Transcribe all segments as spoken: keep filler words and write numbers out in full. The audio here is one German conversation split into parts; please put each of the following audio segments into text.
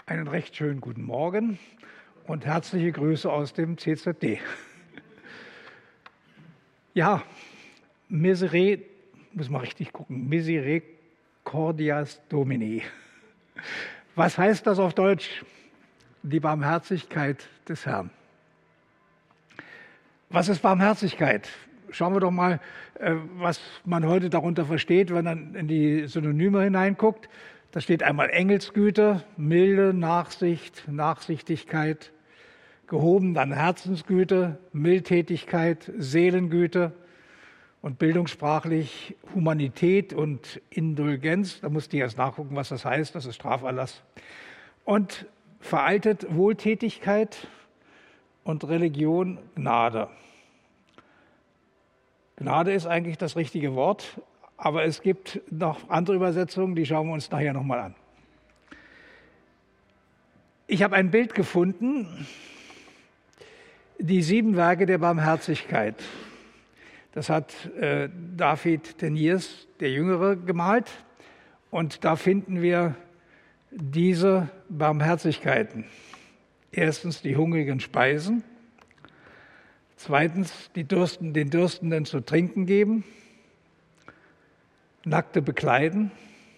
Einen recht schönen guten Morgen und herzliche Grüße aus dem C Z D. Ja, Misere, muss man richtig gucken, Misericordias Domini. Was heißt das auf Deutsch? Die Barmherzigkeit des Herrn. Was ist Barmherzigkeit? Schauen wir doch mal, was man heute darunter versteht, wenn man in die Synonyme hineinguckt. Da steht einmal Engelsgüte, Milde, Nachsicht, Nachsichtigkeit, gehoben dann Herzensgüte, Mildtätigkeit, Seelengüte und bildungssprachlich Humanität und Indulgenz. Da musste ich erst nachgucken, was das heißt, das ist Straferlass. Und veraltet Wohltätigkeit und Religion Gnade. Gnade ist eigentlich das richtige Wort. Aber es gibt noch andere Übersetzungen, die schauen wir uns nachher nochmal an. Ich habe ein Bild gefunden, die sieben Werke der Barmherzigkeit. Das hat äh, David Teniers, der Jüngere, gemalt. Und da finden wir diese Barmherzigkeiten. Erstens die hungrigen Speisen. Zweitens die Dürsten, den Dürstenden zu trinken geben. Nackte bekleiden,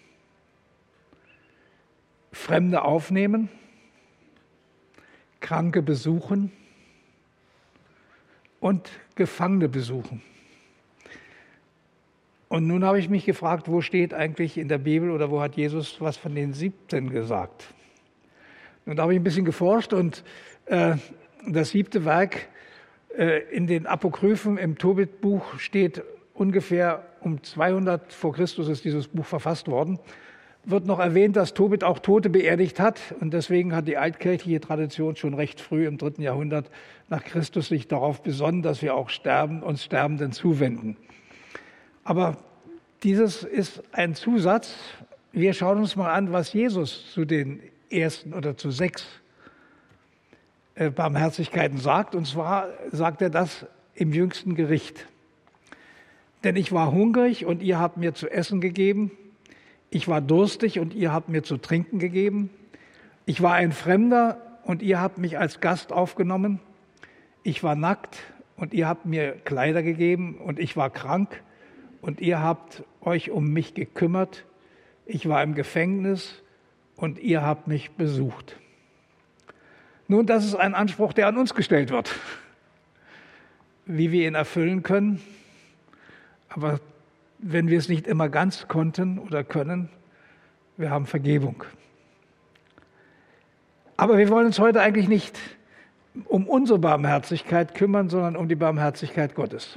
Fremde aufnehmen, Kranke besuchen und Gefangene besuchen. Und nun habe ich mich gefragt, wo steht eigentlich in der Bibel oder wo hat Jesus was von den siebten gesagt? Und da habe ich ein bisschen geforscht und äh, das siebte Werk äh, in den Apokryphen im Tobit-Buch steht ungefähr um zweihundert vor Christus ist dieses Buch verfasst worden, wird noch erwähnt, dass Tobit auch Tote beerdigt hat. Und deswegen hat die altkirchliche Tradition schon recht früh im dritten Jahrhundert nach Christus sich darauf besonnen, dass wir auch sterben, uns Sterbenden zuwenden. Aber dieses ist ein Zusatz. Wir schauen uns mal an, was Jesus zu den ersten oder zu sechs Barmherzigkeiten sagt. Und zwar sagt er das im jüngsten Gericht. Denn ich war hungrig und ihr habt mir zu essen gegeben. Ich war durstig und ihr habt mir zu trinken gegeben. Ich war ein Fremder und ihr habt mich als Gast aufgenommen. Ich war nackt und ihr habt mir Kleider gegeben. Und ich war krank und ihr habt euch um mich gekümmert. Ich war im Gefängnis und ihr habt mich besucht. Nun, das ist ein Anspruch, der an uns gestellt wird. Wie wir ihn erfüllen können. Aber wenn wir es nicht immer ganz konnten oder können, wir haben Vergebung. Aber wir wollen uns heute eigentlich nicht um unsere Barmherzigkeit kümmern, sondern um die Barmherzigkeit Gottes.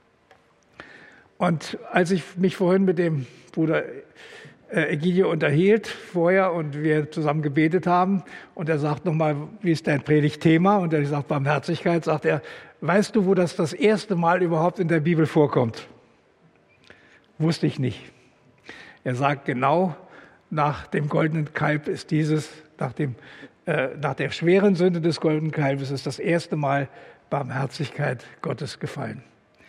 Und als ich mich vorhin mit dem Bruder Egidio unterhielt vorher und wir zusammen gebetet haben und er sagt nochmal, wie ist dein Predigtthema? Und er sagt Barmherzigkeit, sagt er, weißt du, wo das das erste Mal überhaupt in der Bibel vorkommt? Wusste ich nicht. Er sagt, genau nach dem goldenen Kalb ist dieses, nach, dem, äh, nach der schweren Sünde des goldenen Kalbes ist das erste Mal Barmherzigkeit Gottes gefallen.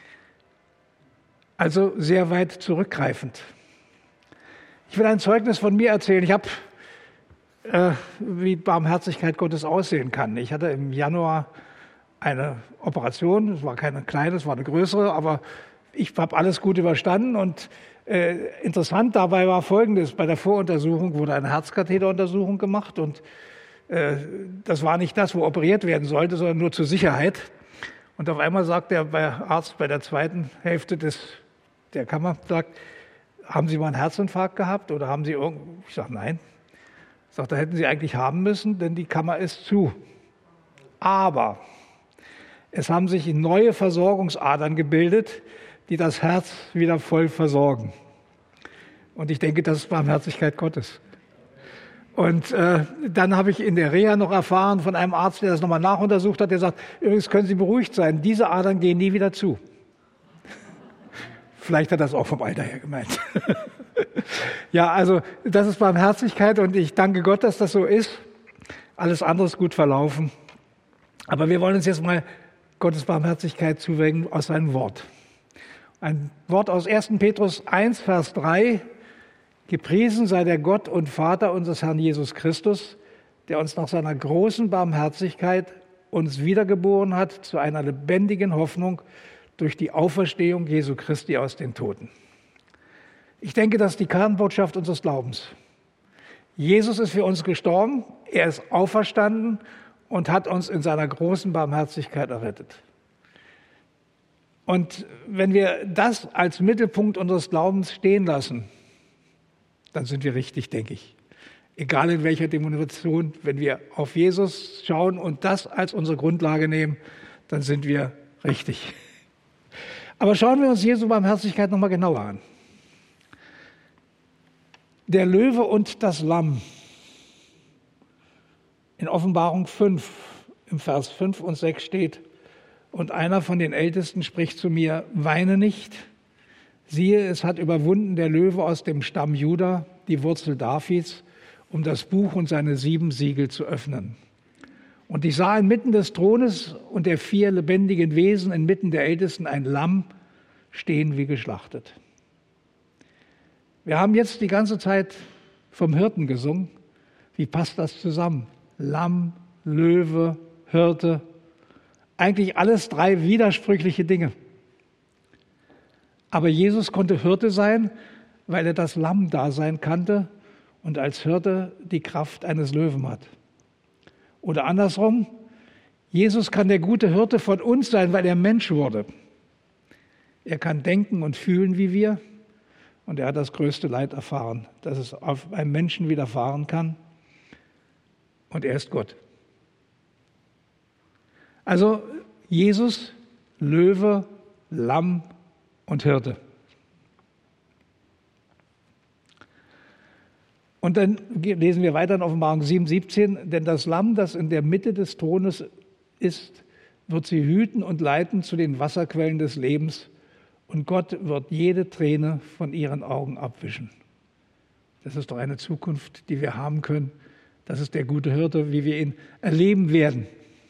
Also sehr weit zurückgreifend. Ich will ein Zeugnis von mir erzählen. Ich habe, äh, wie Barmherzigkeit Gottes aussehen kann. Ich hatte im Januar eine Operation, es war keine kleine, es war eine größere, aber ich habe alles gut überstanden und äh, interessant dabei war Folgendes. Bei der Voruntersuchung wurde eine Herzkatheteruntersuchung gemacht und äh, das war nicht das, wo operiert werden sollte, sondern nur zur Sicherheit. Und auf einmal sagt der Arzt bei der zweiten Hälfte des, der Kammer, sagt, haben Sie mal einen Herzinfarkt gehabt oder haben Sie irgend... Ich sage, nein. Ich sage, da hätten Sie eigentlich haben müssen, denn die Kammer ist zu. Aber es haben sich neue Versorgungsadern gebildet, die das Herz wieder voll versorgen. Und ich denke, das ist Barmherzigkeit Gottes. Und äh, dann habe ich in der Reha noch erfahren von einem Arzt, der das nochmal nachuntersucht hat, der sagt, übrigens können Sie beruhigt sein, diese Adern gehen nie wieder zu. Vielleicht hat er das auch vom Alter her gemeint. Ja, also das ist Barmherzigkeit und ich danke Gott, dass das so ist. Alles andere ist gut verlaufen. Aber wir wollen uns jetzt mal Gottes Barmherzigkeit zuwenden aus seinem Wort. Ein Wort aus ersten Petrus eins, Vers drei. Gepriesen sei der Gott und Vater unseres Herrn Jesus Christus, der uns nach seiner großen Barmherzigkeit uns wiedergeboren hat zu einer lebendigen Hoffnung durch die Auferstehung Jesu Christi aus den Toten. Ich denke, das ist die Kernbotschaft unseres Glaubens. Jesus ist für uns gestorben, er ist auferstanden und hat uns in seiner großen Barmherzigkeit errettet. Und wenn wir das als Mittelpunkt unseres Glaubens stehen lassen, dann sind wir richtig, denke ich. Egal in welcher Denomination, wenn wir auf Jesus schauen und das als unsere Grundlage nehmen, dann sind wir richtig. Aber schauen wir uns Jesu Barmherzigkeit nochmal genauer an. Der Löwe und das Lamm. In Offenbarung fünf, im Vers fünf und sechs steht, und einer von den Ältesten spricht zu mir, weine nicht. Siehe, es hat überwunden der Löwe aus dem Stamm Juda, die Wurzel Davids, um das Buch und seine sieben Siegel zu öffnen. Und ich sah inmitten des Thrones und der vier lebendigen Wesen, inmitten der Ältesten, ein Lamm stehen wie geschlachtet. Wir haben jetzt die ganze Zeit vom Hirten gesungen. Wie passt das zusammen? Lamm, Löwe, Hirte. Eigentlich alles drei widersprüchliche Dinge. Aber Jesus konnte Hirte sein, weil er das Lammdasein kannte und als Hirte die Kraft eines Löwen hat. Oder andersrum, Jesus kann der gute Hirte von uns sein, weil er Mensch wurde. Er kann denken und fühlen wie wir und er hat das größte Leid erfahren, das es auf einem Menschen widerfahren kann. Und er ist Gott. Also Jesus, Löwe, Lamm und Hirte. Und dann lesen wir weiter in Offenbarung sieben, siebzehn, denn das Lamm, das in der Mitte des Thrones ist, wird sie hüten und leiten zu den Wasserquellen des Lebens und Gott wird jede Träne von ihren Augen abwischen. Das ist doch eine Zukunft, die wir haben können. Das ist der gute Hirte, wie wir ihn erleben werden.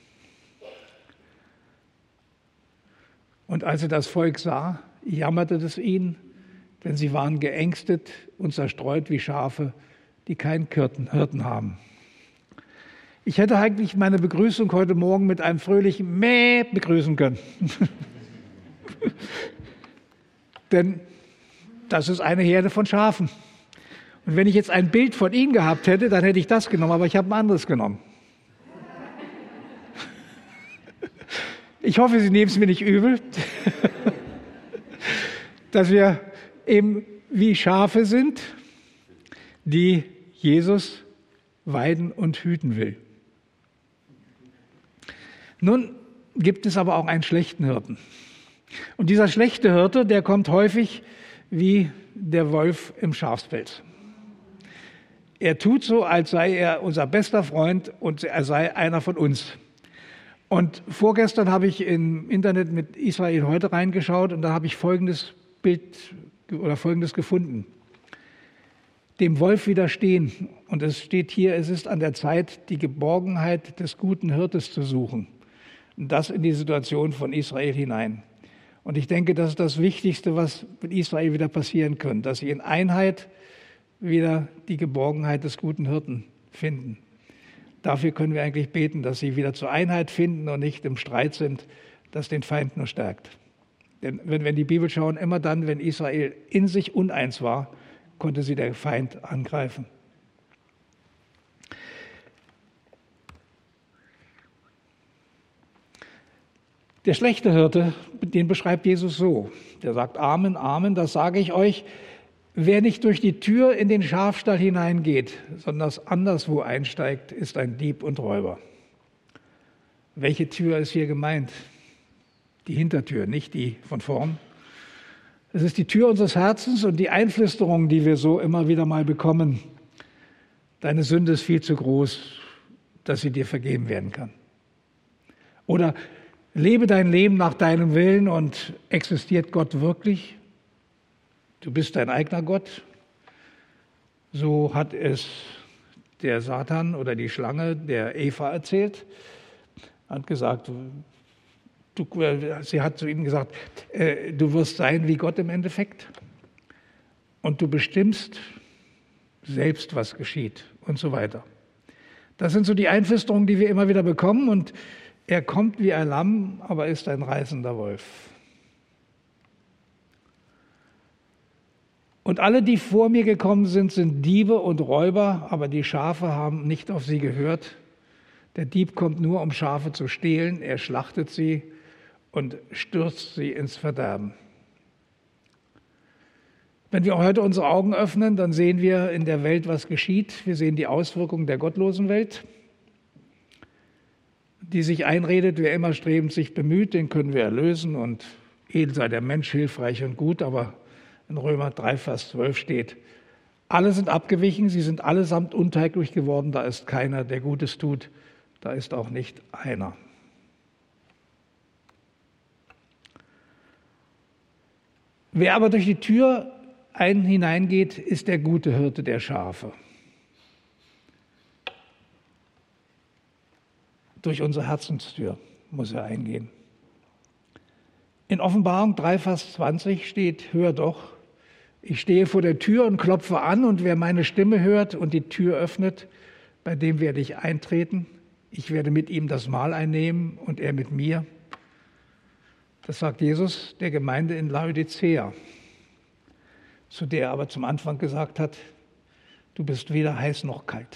Und als er das Volk sah, jammerte es ihn, denn sie waren geängstet und zerstreut wie Schafe, die keinen Hirten haben. Ich hätte eigentlich meine Begrüßung heute Morgen mit einem fröhlichen Mäh begrüßen können. Denn das ist eine Herde von Schafen. Und wenn ich jetzt ein Bild von ihnen gehabt hätte, dann hätte ich das genommen, aber ich habe ein anderes genommen. Ich hoffe, Sie nehmen es mir nicht übel, dass wir eben wie Schafe sind, die Jesus weiden und hüten will. Nun gibt es aber auch einen schlechten Hirten. Und dieser schlechte Hirte, der kommt häufig wie der Wolf im Schafspelz. Er tut so, als sei er unser bester Freund und er sei einer von uns. Und vorgestern habe ich im Internet mit Israel heute reingeschaut und da habe ich folgendes Bild oder folgendes gefunden. Dem Wolf widerstehen. Und es steht hier, es ist an der Zeit, die Geborgenheit des guten Hirtes zu suchen. Und das in die Situation von Israel hinein. Und ich denke, das ist das Wichtigste, was mit Israel wieder passieren könnte, dass sie in Einheit wieder die Geborgenheit des guten Hirten finden. Dafür können wir eigentlich beten, dass sie wieder zur Einheit finden und nicht im Streit sind, das den Feind nur stärkt. Denn wenn wir in die Bibel schauen, immer dann, wenn Israel in sich uneins war, konnte sie der Feind angreifen. Der schlechte Hirte, den beschreibt Jesus so. Der sagt, Amen, Amen, das sage ich euch. Wer nicht durch die Tür in den Schafstall hineingeht, sondern anderswo einsteigt, ist ein Dieb und Räuber. Welche Tür ist hier gemeint? Die Hintertür, nicht die von vorn. Es ist die Tür unseres Herzens und die Einflüsterung, die wir so immer wieder mal bekommen. Deine Sünde ist viel zu groß, dass sie dir vergeben werden kann. Oder lebe dein Leben nach deinem Willen und existiert Gott wirklich? Du bist dein eigener Gott. So hat es der Satan oder die Schlange der Eva erzählt. Hat gesagt, du, sie hat zu ihm gesagt, äh, du wirst sein wie Gott im Endeffekt. Und du bestimmst selbst, was geschieht und so weiter. Das sind so die Einflüsterungen, die wir immer wieder bekommen. Und er kommt wie ein Lamm, aber ist ein reißender Wolf. Und alle, die vor mir gekommen sind, sind Diebe und Räuber, aber die Schafe haben nicht auf sie gehört. Der Dieb kommt nur, um Schafe zu stehlen. Er schlachtet sie und stürzt sie ins Verderben. Wenn wir heute unsere Augen öffnen, dann sehen wir in der Welt, was geschieht. Wir sehen die Auswirkungen der gottlosen Welt, die sich einredet, wer immer strebend sich bemüht, den können wir erlösen und edel sei der Mensch, hilfreich und gut, aber in Römer drei, Vers zwölf steht, alle sind abgewichen, sie sind allesamt unteiglich geworden, da ist keiner, der Gutes tut, da ist auch nicht einer. Wer aber durch die Tür ein hineingeht, ist der gute Hirte der Schafe. Durch unsere Herzenstür muss er eingehen. In Offenbarung drei, Vers zwanzig steht, hör doch, ich stehe vor der Tür und klopfe an, und wer meine Stimme hört und die Tür öffnet, bei dem werde ich eintreten. Ich werde mit ihm das Mahl einnehmen und er mit mir. Das sagt Jesus der Gemeinde in Laodicea, zu der er aber zum Anfang gesagt hat, du bist weder heiß noch kalt.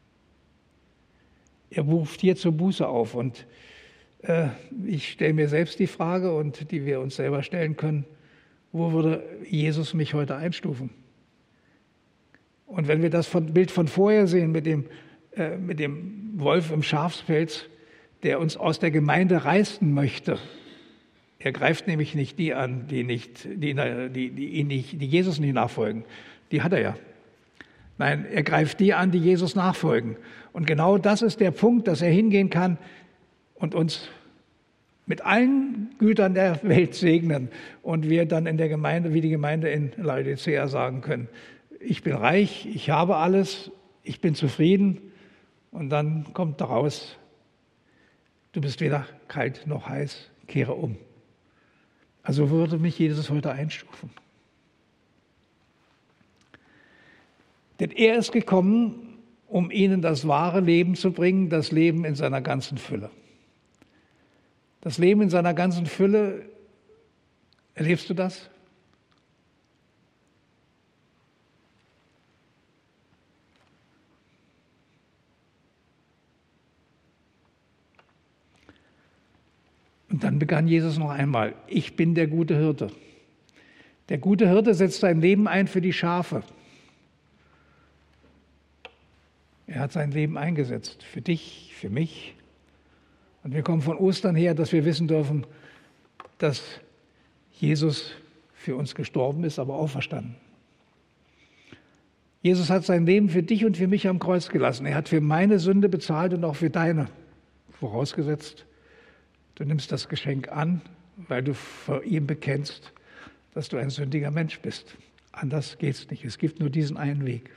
Er ruft hier zur Buße auf, und äh, ich stelle mir selbst die Frage, und die wir uns selber stellen können, wo würde Jesus mich heute einstufen? Und wenn wir das von, Bild von vorher sehen mit dem, äh, mit dem Wolf im Schafspelz, der uns aus der Gemeinde reißen möchte, er greift nämlich nicht die an, die, nicht, die, die, die, ihn nicht, die Jesus nicht nachfolgen. Die hat er ja. Nein, er greift die an, die Jesus nachfolgen. Und genau das ist der Punkt, dass er hingehen kann und uns mit allen Gütern der Welt segnen. Und wir dann in der Gemeinde, wie die Gemeinde in Laodicea sagen können, ich bin reich, ich habe alles, ich bin zufrieden. Und dann kommt daraus, du bist weder kalt noch heiß, kehre um. Also würde mich Jesus heute einstufen. Denn er ist gekommen, um ihnen das wahre Leben zu bringen, das Leben in seiner ganzen Fülle. Das Leben in seiner ganzen Fülle, erlebst du das? Und dann begann Jesus noch einmal, ich bin der gute Hirte. Der gute Hirte setzt sein Leben ein für die Schafe. Er hat sein Leben eingesetzt, für dich, für mich. Und wir kommen von Ostern her, dass wir wissen dürfen, dass Jesus für uns gestorben ist, aber auferstanden. Jesus hat sein Leben für dich und für mich am Kreuz gelassen. Er hat für meine Sünde bezahlt und auch für deine. Vorausgesetzt, du nimmst das Geschenk an, weil du vor ihm bekennst, dass du ein sündiger Mensch bist. Anders geht es nicht. Es gibt nur diesen einen Weg.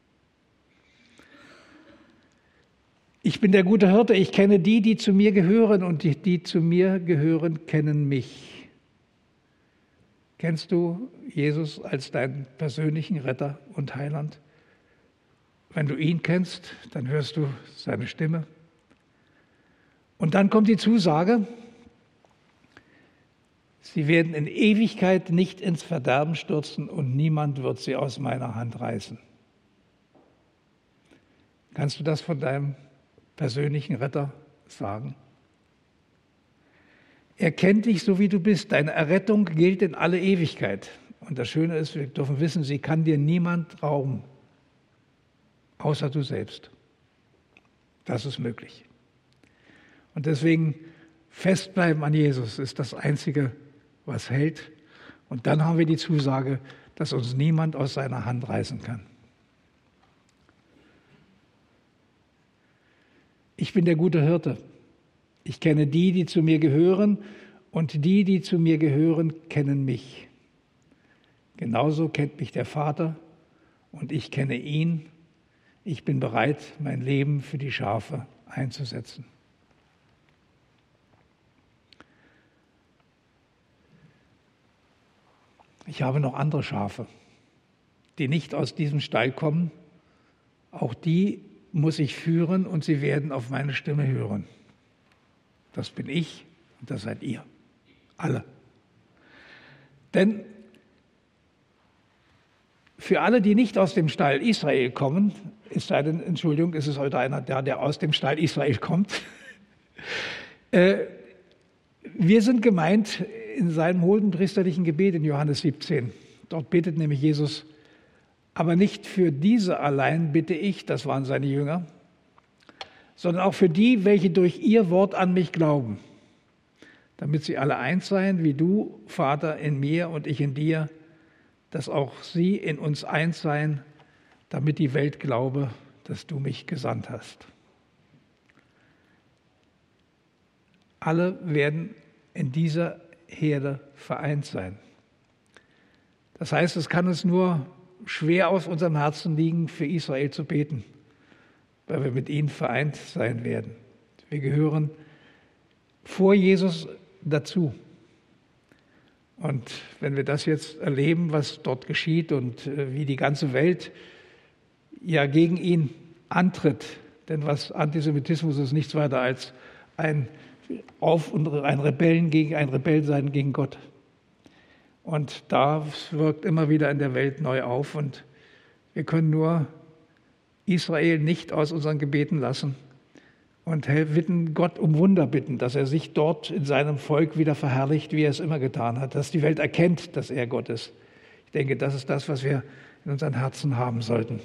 Ich bin der gute Hirte, ich kenne die, die zu mir gehören, und die, die zu mir gehören, kennen mich. Kennst du Jesus als deinen persönlichen Retter und Heiland? Wenn du ihn kennst, dann hörst du seine Stimme. Und dann kommt die Zusage, sie werden in Ewigkeit nicht ins Verderben stürzen und niemand wird sie aus meiner Hand reißen. Kannst du das von deinem persönlichen Retter sagen? Er kennt dich so, wie du bist. Deine Errettung gilt in alle Ewigkeit. Und das Schöne ist, wir dürfen wissen, sie kann dir niemand rauben, außer du selbst. Das ist möglich. Und deswegen festbleiben an Jesus ist das Einzige, was hält. Und dann haben wir die Zusage, dass uns niemand aus seiner Hand reißen kann. Ich bin der gute Hirte. Ich kenne die, die zu mir gehören, und die, die zu mir gehören, kennen mich. Genauso kennt mich der Vater und ich kenne ihn. Ich bin bereit, mein Leben für die Schafe einzusetzen. Ich habe noch andere Schafe, die nicht aus diesem Stall kommen. Auch die muss ich führen und sie werden auf meine Stimme hören. Das bin ich und das seid ihr. Alle. Denn für alle, die nicht aus dem Stall Israel kommen, ist eine Entschuldigung, ist es heute einer da, der aus dem Stall Israel kommt. äh, wir sind gemeint in seinem hohenpriesterlichen Gebet in Johannes siebzehn. Dort betet nämlich Jesus: Aber nicht für diese allein bitte ich, das waren seine Jünger, sondern auch für die, welche durch ihr Wort an mich glauben, damit sie alle eins seien, wie du, Vater, in mir und ich in dir, dass auch sie in uns eins seien, damit die Welt glaube, dass du mich gesandt hast. Alle werden in dieser Herde vereint sein. Das heißt, es kann uns nur schwer aus unserem Herzen liegen, für Israel zu beten, weil wir mit ihnen vereint sein werden. Wir gehören vor Jesus dazu. Und wenn wir das jetzt erleben, was dort geschieht und wie die ganze Welt ja gegen ihn antritt, denn was Antisemitismus ist nichts weiter als ein Auf und ein Rebellen gegen ein Rebellsein gegen Gott. Und da wirkt immer wieder in der Welt neu auf und wir können nur Israel nicht aus unseren Gebeten lassen und bitten, Gott um Wunder bitten, dass er sich dort in seinem Volk wieder verherrlicht, wie er es immer getan hat, dass die Welt erkennt, dass er Gott ist. Ich denke, das ist das, was wir in unseren Herzen haben sollten.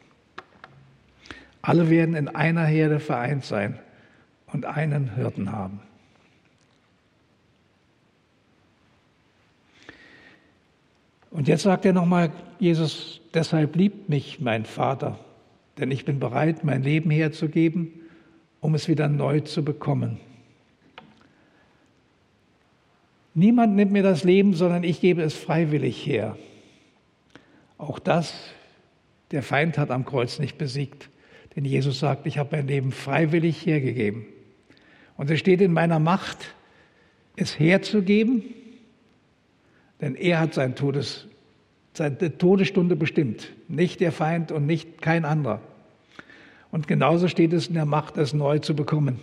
Alle werden in einer Herde vereint sein und einen Hirten haben. Und jetzt sagt er nochmal, Jesus, deshalb liebt mich mein Vater, denn ich bin bereit, mein Leben herzugeben, um es wieder neu zu bekommen. Niemand nimmt mir das Leben, sondern ich gebe es freiwillig her. Auch das, der Feind hat am Kreuz nicht besiegt, denn Jesus sagt, ich habe mein Leben freiwillig hergegeben. Und es steht in meiner Macht, es herzugeben, denn er hat sein Todes, seine Todesstunde bestimmt, nicht der Feind und nicht kein anderer. Und genauso steht es in der Macht, es neu zu bekommen.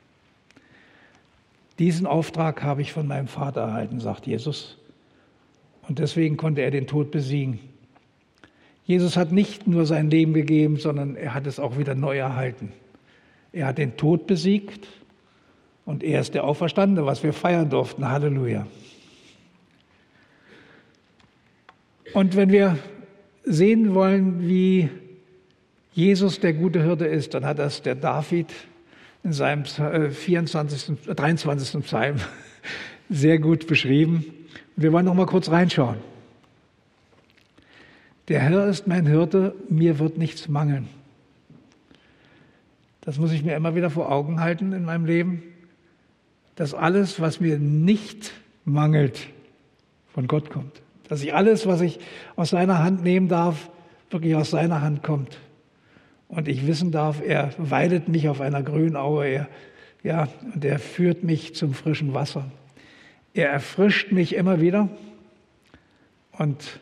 Diesen Auftrag habe ich von meinem Vater erhalten, sagt Jesus. Und deswegen konnte er den Tod besiegen. Jesus hat nicht nur sein Leben gegeben, sondern er hat es auch wieder neu erhalten. Er hat den Tod besiegt und er ist der Auferstandene, was wir feiern durften. Halleluja. Und wenn wir sehen wollen, wie Jesus der gute Hirte ist, dann hat das der David in seinem vierundzwanzigsten, dreiundzwanzigsten Psalm sehr gut beschrieben. Wir wollen noch mal kurz reinschauen. Der Herr ist mein Hirte, mir wird nichts mangeln. Das muss ich mir immer wieder vor Augen halten in meinem Leben, dass alles, was mir nicht mangelt, von Gott kommt. Dass ich alles, was ich aus seiner Hand nehmen darf, wirklich aus seiner Hand kommt. Und ich wissen darf, er weidet mich auf einer grünen Aue, er, ja, und er führt mich zum frischen Wasser. Er erfrischt mich immer wieder und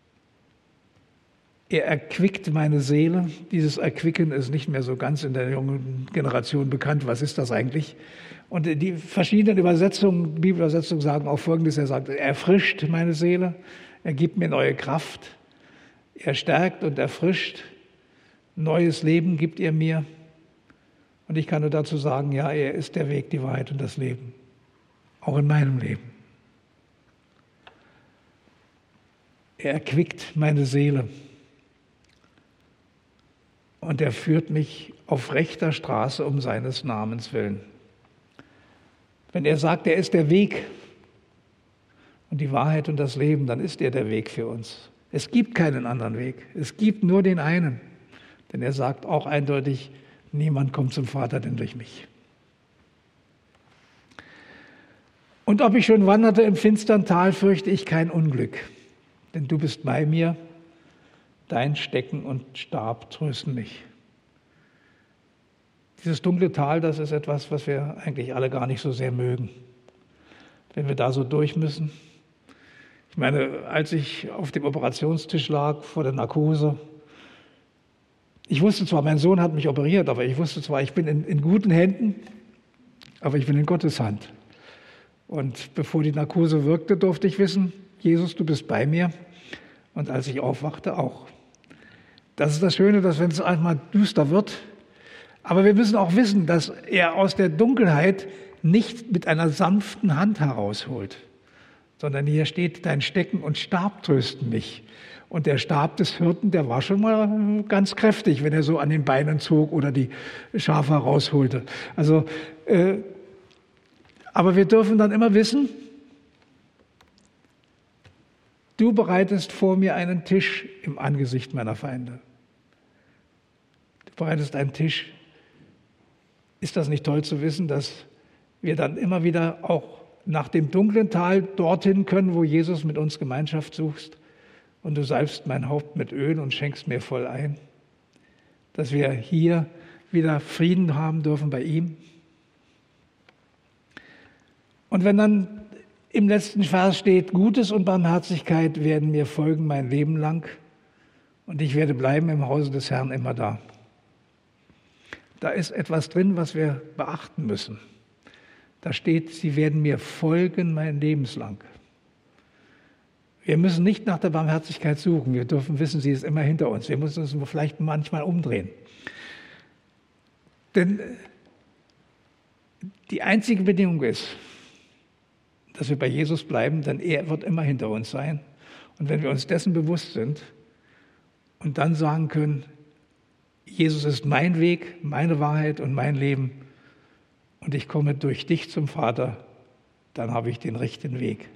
er erquickt meine Seele. Dieses Erquicken ist nicht mehr so ganz in der jungen Generation bekannt. Was ist das eigentlich? Und die verschiedenen Übersetzungen, Bibelübersetzungen sagen auch Folgendes. Er sagt, er erfrischt meine Seele, er gibt mir neue Kraft, er stärkt und erfrischt, neues Leben gibt er mir. Und ich kann nur dazu sagen, ja, er ist der Weg, die Wahrheit und das Leben. Auch in meinem Leben. Er erquickt meine Seele. Und er führt mich auf rechter Straße um seines Namens willen. Wenn er sagt, er ist der Weg und die Wahrheit und das Leben, dann ist er der Weg für uns. Es gibt keinen anderen Weg. Es gibt nur den einen. Denn er sagt auch eindeutig, niemand kommt zum Vater denn durch mich. Und ob ich schon wanderte im finstern Tal, fürchte ich kein Unglück. Denn du bist bei mir, dein Stecken und Stab trösten mich. Dieses dunkle Tal, das ist etwas, was wir eigentlich alle gar nicht so sehr mögen. Wenn wir da so durch müssen. Ich meine, als ich auf dem Operationstisch lag vor der Narkose, Ich wusste zwar, mein Sohn hat mich operiert, aber ich wusste zwar, ich bin in, in guten Händen, aber ich bin in Gottes Hand. Und bevor die Narkose wirkte, durfte ich wissen, Jesus, du bist bei mir. Und als ich aufwachte, auch. Das ist das Schöne, dass wenn es einmal düster wird, aber wir müssen auch wissen, dass er aus der Dunkelheit nicht mit einer sanften Hand herausholt, sondern hier steht, dein Stecken und Stab trösten mich. Und der Stab des Hirten, der war schon mal ganz kräftig, wenn er so an den Beinen zog oder die Schafe herausholte. Also, äh, aber wir dürfen dann immer wissen, du bereitest vor mir einen Tisch im Angesicht meiner Feinde. Du bereitest einen Tisch. Ist das nicht toll zu wissen, dass wir dann immer wieder auch nach dem dunklen Tal dorthin können, wo Jesus mit uns Gemeinschaft sucht? Und du salbst mein Haupt mit Öl und schenkst mir voll ein. Dass wir hier wieder Frieden haben dürfen bei ihm. Und wenn dann im letzten Vers steht, Gutes und Barmherzigkeit werden mir folgen mein Leben lang und ich werde bleiben im Hause des Herrn immer da. Da ist etwas drin, was wir beachten müssen. Da steht, sie werden mir folgen mein Lebenslang. Wir müssen nicht nach der Barmherzigkeit suchen. Wir dürfen wissen, sie ist immer hinter uns. Wir müssen uns vielleicht manchmal umdrehen. Denn die einzige Bedingung ist, dass wir bei Jesus bleiben, denn er wird immer hinter uns sein. Und wenn wir uns dessen bewusst sind und dann sagen können, Jesus ist mein Weg, meine Wahrheit und mein Leben und ich komme durch dich zum Vater, dann habe ich den richtigen Weg.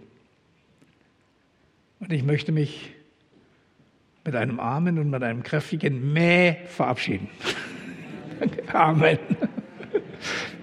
Und ich möchte mich mit einem Amen und mit einem kräftigen Mäh verabschieden. Amen.